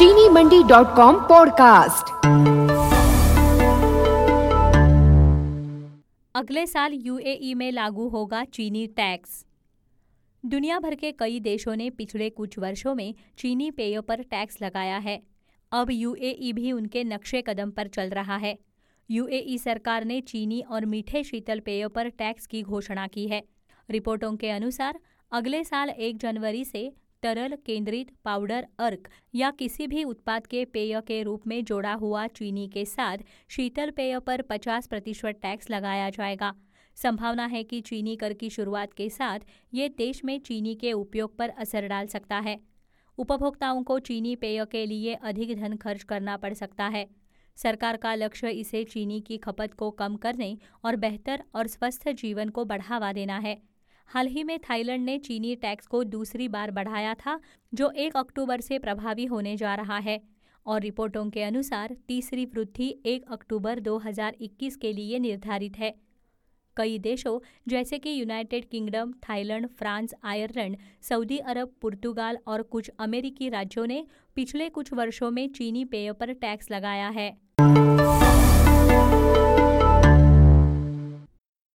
चीनी मंडी.com पॉडकास्ट। अगले साल यूएई में लागू होगा चीनी टैक्स। दुनिया भर के कई देशों ने पिछले कुछ वर्षों में चीनी पेयों पर टैक्स लगाया है। अब यूएई भी उनके नक्शे कदम पर चल रहा है। यूएई सरकार ने चीनी और मीठे शीतल पेयों पर टैक्स की घोषणा की है। रिपोर्टों के अनुसार अगले साल 1 जनवरी से तरल, केंद्रित, पाउडर, अर्क या किसी भी उत्पाद के पेय के रूप में जोड़ा हुआ चीनी के साथ शीतल पेय पर 50% टैक्स लगाया जाएगा। संभावना है कि चीनी कर की शुरुआत के साथ ये देश में चीनी के उपयोग पर असर डाल सकता है। उपभोक्ताओं को चीनी पेय के लिए अधिक धन खर्च करना पड़ सकता है। सरकार का लक्ष्य इसे चीनी की खपत को कम करने और बेहतर और स्वस्थ जीवन को बढ़ावा देना है। हाल ही में थाईलैंड ने चीनी टैक्स को दूसरी बार बढ़ाया था, जो 1 अक्टूबर से प्रभावी होने जा रहा है और रिपोर्टों के अनुसार तीसरी वृद्धि 1 अक्टूबर 2021 के लिए निर्धारित है। कई देशों जैसे कि United Kingdom, Thailand, France, Ireland, Saudi Arab, पुर्तगाल और कुछ अमेरिकी राज्यों ने पिछले कुछ वर्षों में चीनी पेय पर टैक्स लगाया है।